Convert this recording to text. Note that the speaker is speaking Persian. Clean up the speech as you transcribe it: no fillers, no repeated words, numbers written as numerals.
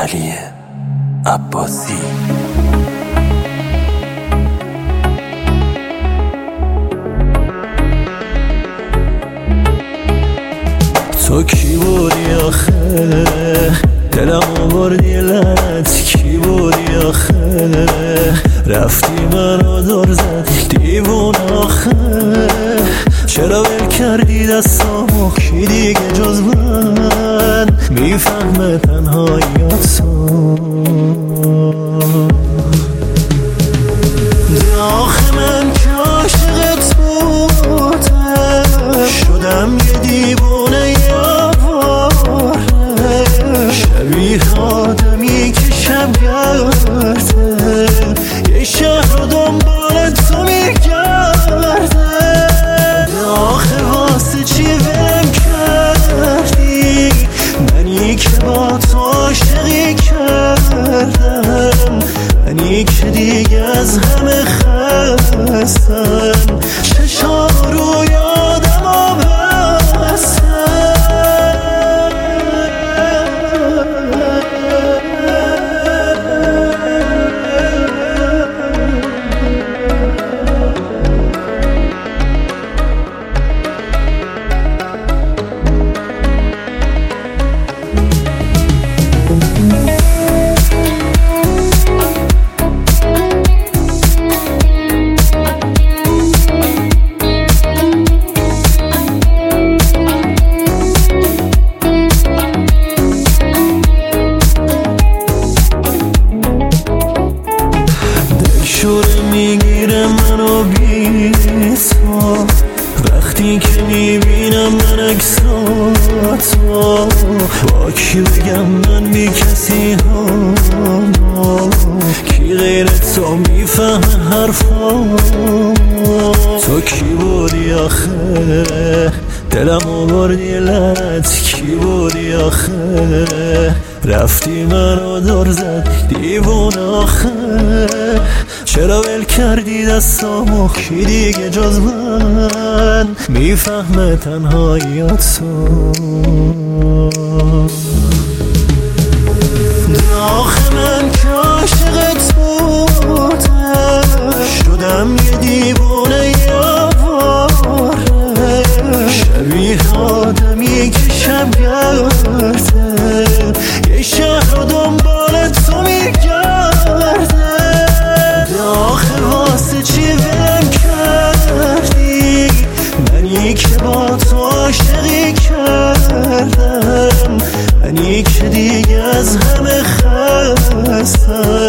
علی عباسی. تو کی بودی آخه دلمو بردی لعنت، کی بودی آخه رفتی منو دور زدی دیوون آخه، چرا ول کردی دستامو؟ کی دیگه جز من میفهمه تنهاییاتو؟ آخه من که عاشقت بودم شدم یه دیوونه یواره، شبیه آدمی که شب گرده یه شهر رو دنبال تو میگرده. آخه واسه چی ولم کردی منی که با تو عاشقی کردم، منی که دیگه از همه خستم، چشام رو یادم و بستم. شوره میگیره منو بی تو وقتی که میبینم من عکساتو، با کی بگم من بی کسی هم، کی غیر تو میفهمه حرفامو؟ تو کی بودی آخه دلمو بردی لعنت، کی بودی آخه رفتی منو دور زد دیوون آخه، چرا ول کردی دستامو؟ کی دیگه جز من میفهمه تنهاییاتو؟ آخه من که عاشقت بودم شدم یه دیوونه یواره، شبیه آدمی که شب گرده یه شهر رو دنبال تو میگرده. آخه واسه چی ولم کردی منی که با تو عاشقی کردم، منی که دیگه از همه خستم،